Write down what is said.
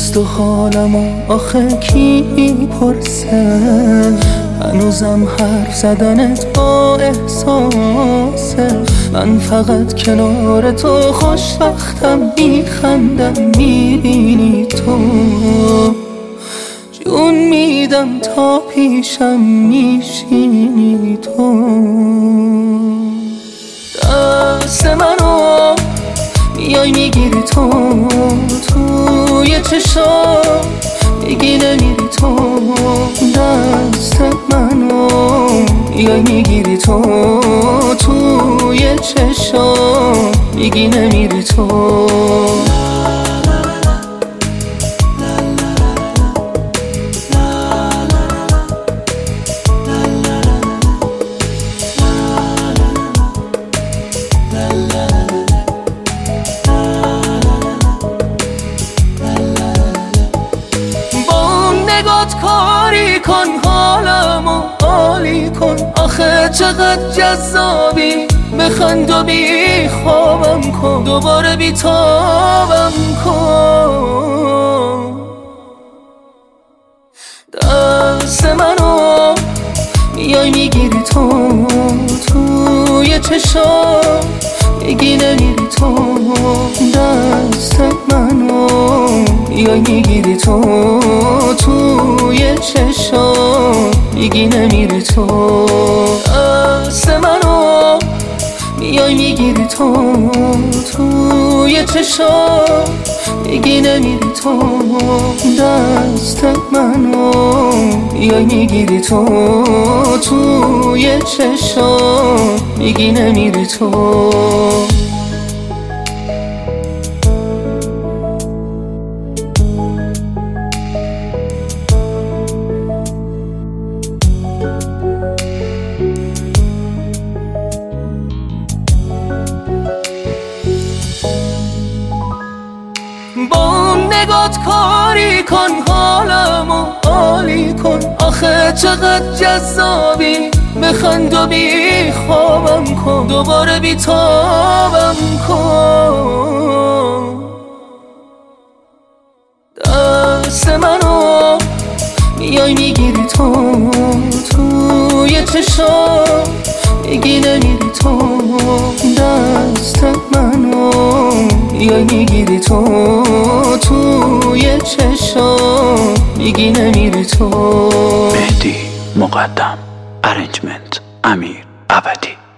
کجاست و حالمو آخه کی پرسه؟ هنوزم حرف زدنت با احساسه. من فقط کنار تو خوشبختم، میخندم میبینی تو. جون میدم تا پیشم میشینی تو. دست منو میای میگیری تو، توی چشام میگی نمیری تو. دست منو میای میگیری تو، توی چشام میگی نمیری تو. کاری کن حالمو عالی کن، آخه چقدر جذابی. بخند و بی خوابم کن، دوباره بی تابم کن. دست منو میای میگیری تو، توی چشام میگی نمیری تو. دست منو میای میگیری تو، توی چشام میگی نمیری تو. دست منو میای میگیری تو، توی چشام میگی نمیری تو. دست منو میای میگیری تو، توی چشام میگی نمیری تو. با نگات کاری کن حالمو عالی کن، آخه چقدر جذابی. بخند و بی خوابم کن، دوباره بی تابم کن. دست منو میای میگیری تو، توی چشام میگی نمیری تو. دست منو میای میگیری تو، توی چشام میگی نمیری تو. مهدی مقدم، ارنجمنت امیر ابدی.